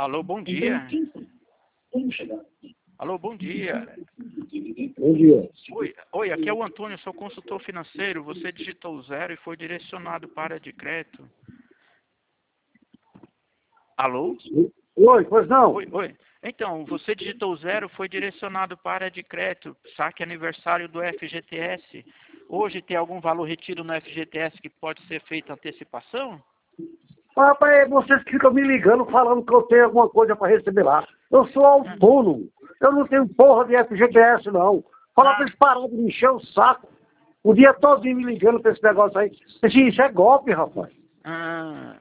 Alô, bom dia. Alô, bom dia. Bom dia. Oi, aqui é o Antônio, sou consultor financeiro. Você digitou 0 e foi direcionado para a área de crédito. Alô? Oi, pois não? Oi. Então, você digitou 0, foi direcionado para a área de crédito. Saque aniversário do FGTS. Hoje tem algum valor retido no FGTS que pode ser feita antecipação? Rapaz, vocês ficam me ligando falando que eu tenho alguma coisa para receber lá. Eu sou autônomo. Eu não tenho porra de FGTS, não. Fala pra eles pararem de me encher o saco. O dia todo me ligando pra esse negócio aí. Isso é golpe, rapaz.